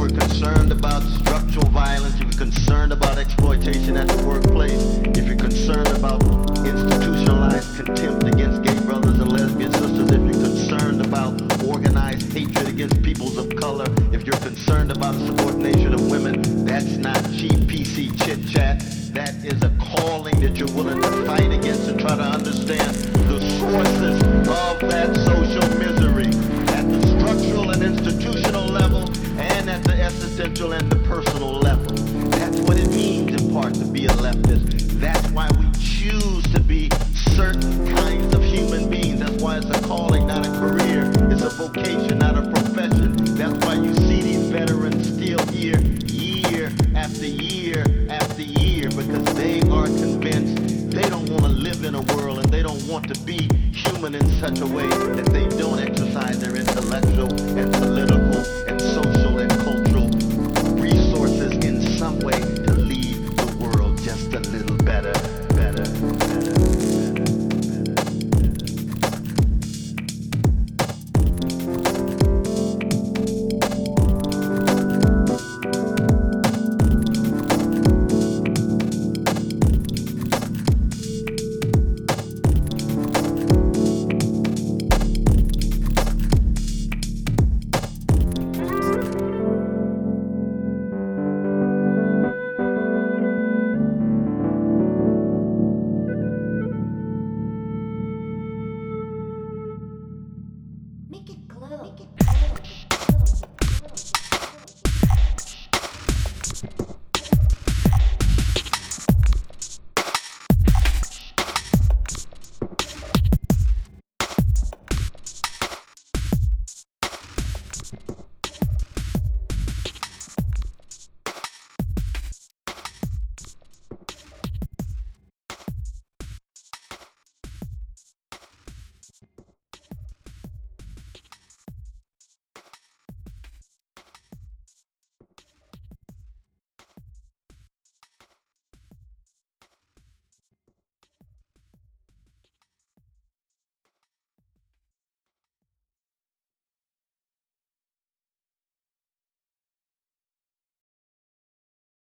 concerned about structural violence, if you're concerned about exploitation at the workplace, if you're concerned about institutionalized contempt against gay brothers and lesbian sisters, if you're concerned about organized hatred against peoples of color, if you're concerned about the subordination of women, that's not cheap PC chit-chat. That is a calling that you're willing to fight against and try to understand the sources of that social misery at the structural and institutional level and at the existential and the personal level. That's what it means in part to be a leftist. That's why we choose to be certain kinds of human beings. That's why it's a calling, not a career. It's a vocation, not a profession. That's why you see these veterans still here year after year after year, because they are convinced they don't want to live in a world and they don't want to be human in such a way that they don't exercise their intellectual and